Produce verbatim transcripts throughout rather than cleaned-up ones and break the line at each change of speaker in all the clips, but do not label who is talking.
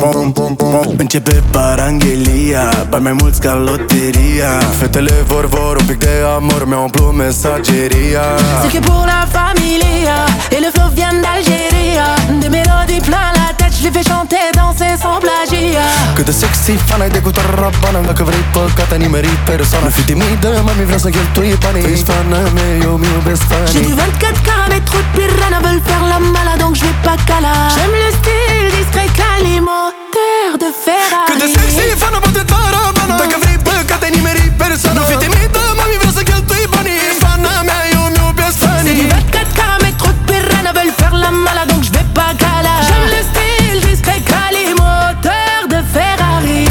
Începe paranghelia, bani mai mulți ca loteria. Fetele vor, vor un pic de amor, mi-au umplut mesageria.
C'est que pour la familia, et le flow vient d'Algérie. Des mélodies plein la tête, je les fais chanter, danser sans plagiat.
Cât de sexy fan ai de cu tarabana. Dacă vrei păcate, nimeri persoană. Fi timidă, mami, vreau să cheltui banii. Ești fana mea, eu mi-iubesc fanii.
J'ai du vingt-quatre carats, mais trop de piranhas veulent faire la malade, donc je vais pas cala. J'aime le style discret, calimoteur de Ferrari.
Cât de sexy fan ai de tarabana. Dacă vrei păcate, nimeri persoană. Nu fi timidă, mami, vreau să cheltui banii. Ești fana mea, eu mi-iubesc fanii.
C'est du vingt-quatre carats, mais trop de piranhas veulent faire la malade, donc je vais pas cala. J'aime le style discret, calimoteur de Ferrari.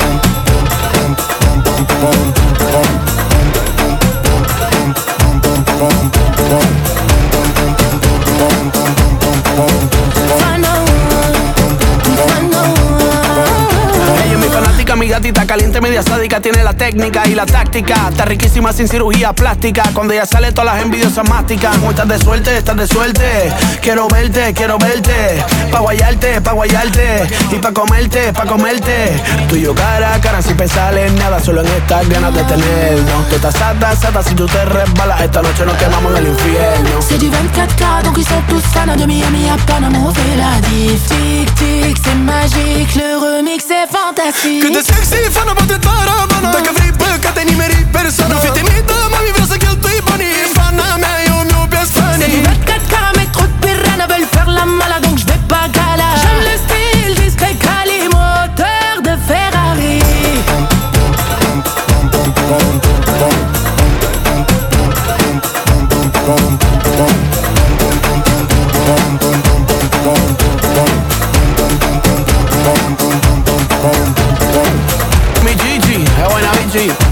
Mi gatita caliente, media sádica, tiene la técnica y la táctica. Está riquísima sin cirugía plástica. Cuando ella sale todas las envidiosas masticas. Como estás de suerte, estás de suerte. Quiero verte, quiero verte. Pa' guayarte, pa' guayarte. Y pa' comerte, pa' comerte. Tú y yo cara a cara sin pensarle nada. Solo en estas ganas de tenernos. Tú estás sata, sata, si tú te resbalas. Esta noche nos quemamos en el infierno.
C'est du vingt-quatre carats, donc ils sont tous fans. De Miami à Panama, on fait la diff. Tic, tic, c'est magique. Le remix est fantastique.
Cât de sexy fan ai de tarabana. Dacă vrei păcate, nimeri persoană. Nu fi timidă, mami, vreau să cheltui banii. Ești fana mea, eu mi-iubesc fanii.
C'est du vingt-quatre carats, mais trop de piranhas veulent faire la malade, donc je vais pas cala. J'aime le style discret, calimoteur de Ferrari.
Mi Gigi, è buena mi Gigi.